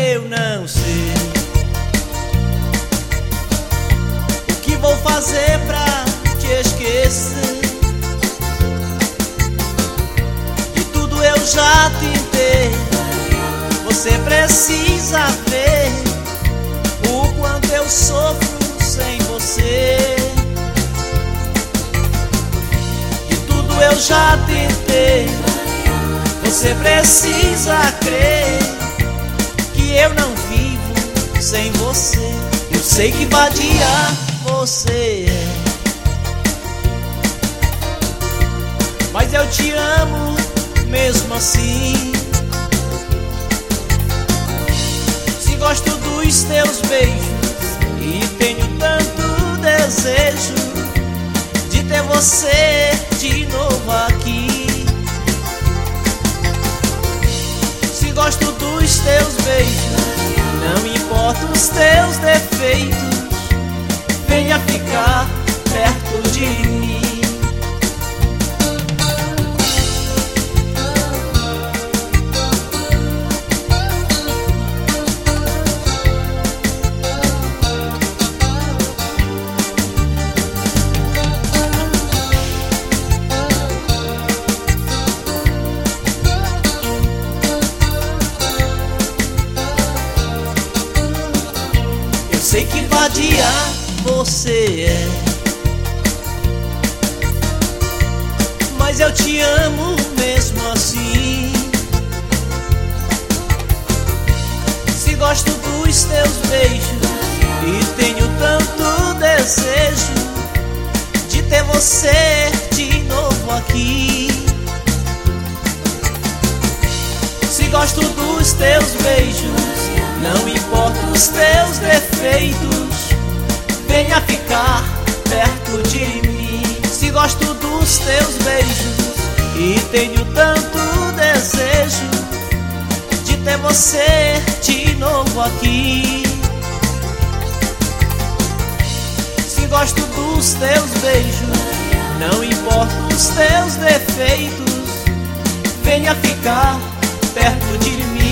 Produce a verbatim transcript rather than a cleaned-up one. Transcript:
eu não sei o que vou fazer pra te esquecer. E tudo eu já tentei. Você precisa ver o quanto eu sofro sem você. E tudo eu já tentei. Você precisa crer que eu não vivo sem você. Eu sei que vadia você é, mas eu te amo mesmo assim. Se gosto dos teus beijos e tenho tanto desejo de ter você de novo aqui. Se gosto dos teus beijos, não importa os teus defeitos, venha ficar perto de mim. Sei que vadia você é, mas eu te amo mesmo assim. Se gosto dos teus beijos e tenho tanto desejo de ter você de novo aqui. Se gosto dos teus beijos, não importa os teus defeitos, venha ficar perto de mim. Se gosto dos teus beijos e tenho tanto desejo de ter você de novo aqui. Se gosto dos teus beijos, não importa os teus defeitos, venha ficar perto de mim.